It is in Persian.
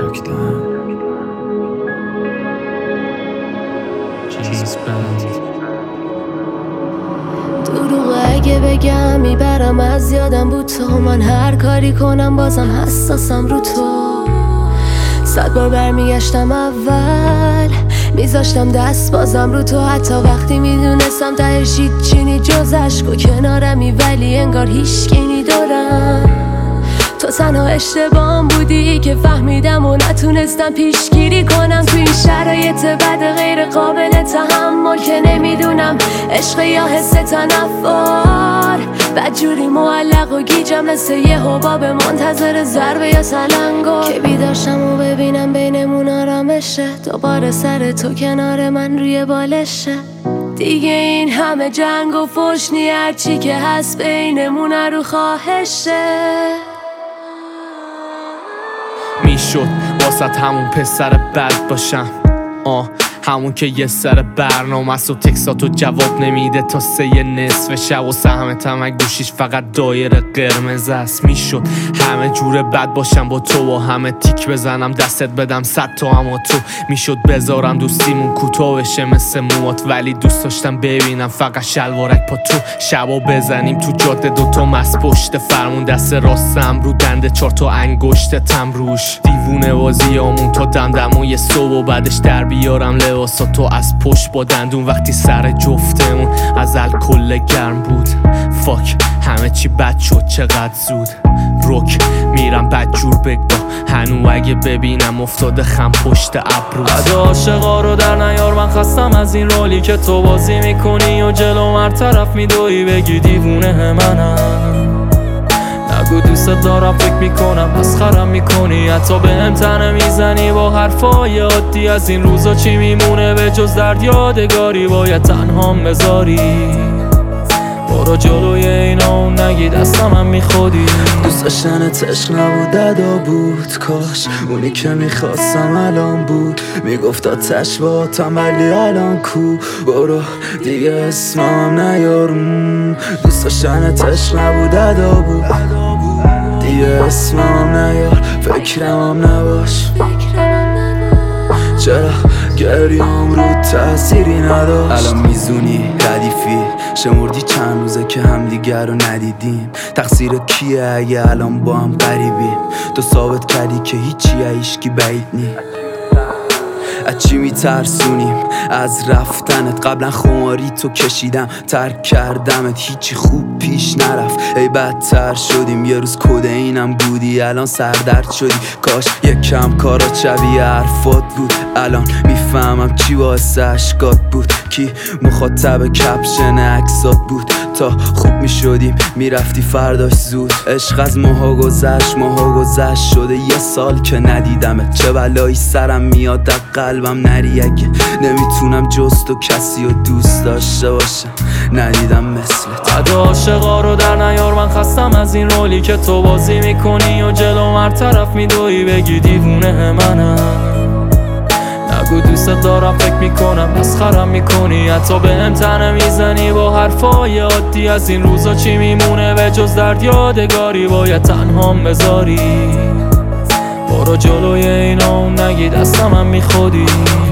دروغ اگه بگم میبرم از یادم بود تو. من هر کاری کنم بازم حساسم رو تو. 100 بار برمیگشتم اول، میذاشتم دست بازم رو تو. حتی وقتی میدونستم تهش هیچی جز عشق و کنارمی، ولی انگار هیچکی دارم. تو تنها اشتباهم بودی که فهمیدم و نتونستم پیشگیری کنم. تو این شرایط بد غیر قابل تحمل که نمیدونم عشق یا حس تنفر. بدجوری معلق و گیجم مثل یه حباب منتظر ضربه یا سلنگو که بیداشم و ببینم بینمون آرامشه. دوباره سر تو کنار من روی بالشه. دیگه این همه جنگ و فحش نی، هرچی که هست بینمون رو خواهشه. میشد واسط همون پسر بد باشم، همون که یه سر برنامه است و تکساتو جواب نمیده تا 3 نصف شب و سهمتم اگه گوشیش فقط دایره قرمز است. میشد همه جور بد باشم با تو و همه تیک بزنم دستت بدم 100 تا، اما تو میشد بذارم دوستیمون کوتاه بشه مثل موات، ولی دوست داشتم ببینم فقط شلوارک پا تو. شبا بزنیم تو جاده دوتا مست پشت فرمون، دست راستم رو دنده 4 تا انگشتم روش. دیوونه بازیامون تا دمدمای صبح و بعدش در بیارم لباساتو از پشت با دندون. وقتی سر جفتمون از الکل گرم بود، فاک همه چی بد شد چقدر زود. روک میرم بدجور بگا هنو اگه ببینم افتاده خم پشت ابروت. عده عاشقا رو در نیار، من خستم از این رولی که تو بازی میکنی و جلو هر طرف میدوی بگی دیوونه منم. نگو دوست دارم فکر میکنم مسخرم میکنی، حتی بهم تنه میزنی با حرفای عادی. از این روزا چی میمونه به جز درد یادگاری، باید تنهام بذاری. برو جلوی اینا اون نگی دستم هم میخودی. دوست داشتنت عشق نبود ادا بود، کاش اونی که میخواستم الان بود. میگفت آتش با آتم ولی الان کو. برو دیگه اسمم نیار. دوست داشتنت عشق نبود ادا بود، دیگه اسمم نیار. فکرم نباش چرا گریام رو تأثیری نداشت. الان میزونی ردیفی شمردی چند روزه که همدیگر رو ندیدیم. تقصیر کیه اگه الان با هم غریبیم؟ تو ثابت کردی که هیچی هیچکی بعید نی. از چی میترسونیم؟ از رفتنت. قبلا خماری تو کشیدم ترک کردمت، هیچی خوب پیش نرفت ای بدتر شدیم. یه روز کدینم بودی الان سردرد شدی. کاش یکم کارات شبیه حرفات بود. الان میفهمم چی واسه اشکات بود، کی مخاطب کپشن عکسات بود. تا خوب میشدیم میرفتی فرداش زود. عشق از ماها گذشت شده 1 سال که ندیدمت. چه بلایی سرم میاد در قلبم نری اگه نمیتونم جز تو کسی رو دوست داشته باشم. ندیدم مثلت. عده عاشقا رو در نیار، من خستم از این رولی که تو بازی میکنی و جلو هر طرف میدوی بگی دیوونه منم. نگو دوست دارم فکر میکنم مسخرم میکنی، حتی بهم تنه میزنی با حرفای عادی. از این روزا چی میمونه به جز درد یادگاری، باید تنهام بذاری. برو جلوی اینا اون نگی دستم هم میخودی.